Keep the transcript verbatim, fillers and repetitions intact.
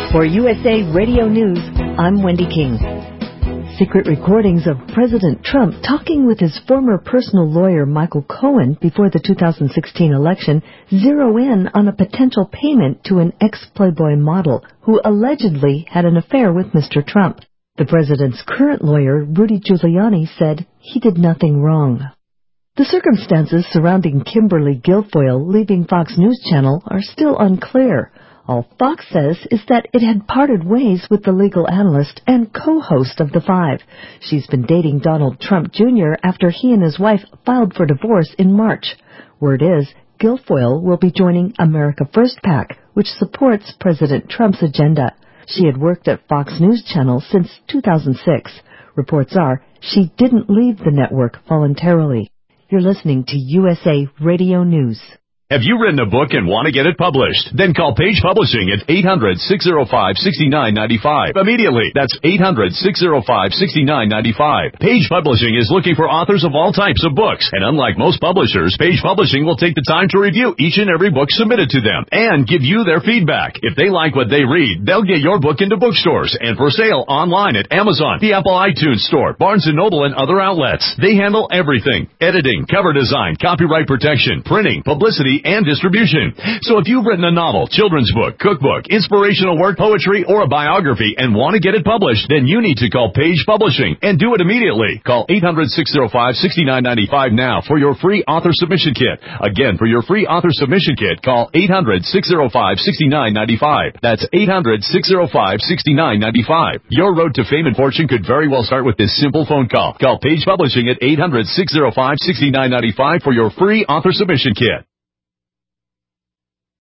For U S A Radio News, I'm Wendy King. Secret recordings of President Trump talking with his former personal lawyer Michael Cohen before the two thousand sixteen election zero in on a potential payment to an ex-Playboy model who allegedly had an affair with Mister Trump. The president's current lawyer, Rudy Giuliani, said he did nothing wrong. The circumstances surrounding Kimberly Guilfoyle leaving Fox News Channel are still unclear. All Fox says is that it had parted ways with the legal analyst and co-host of The Five. She's been dating Donald Trump Junior after he and his wife filed for divorce in March. Word is, Guilfoyle will be joining America First PAC, which supports President Trump's agenda. She had worked at Fox News Channel since two thousand six. Reports are she didn't leave the network voluntarily. You're listening to U S A Radio News. Have you written a book and want to get it published? Then call Page Publishing at eight hundred, six oh five, six nine nine five immediately. That's eight hundred, six oh five, six nine nine five. Page Publishing is looking for authors of all types of books. And unlike most publishers, Page Publishing will take the time to review each and every book submitted to them and give you their feedback. If they like what they read, they'll get your book into bookstores and for sale online at Amazon, the Apple iTunes Store, Barnes and Noble, and other outlets. They handle everything: editing, cover design, copyright protection, printing, publicity, and distribution. So if you've written a novel, children's book, cookbook, inspirational work, poetry, or a biography and want to get it published, then you need to call Page Publishing and do it immediately. Call eight hundred, six oh five, six nine nine five now for your free author submission kit. Again, for your free author submission kit, call eight hundred, six oh five, six nine nine five. That's eight hundred, six oh five, six nine nine five. Your road to fame and fortune could very well start with this simple phone call. Call Page Publishing at eight hundred, six oh five, six nine nine five for your free author submission kit.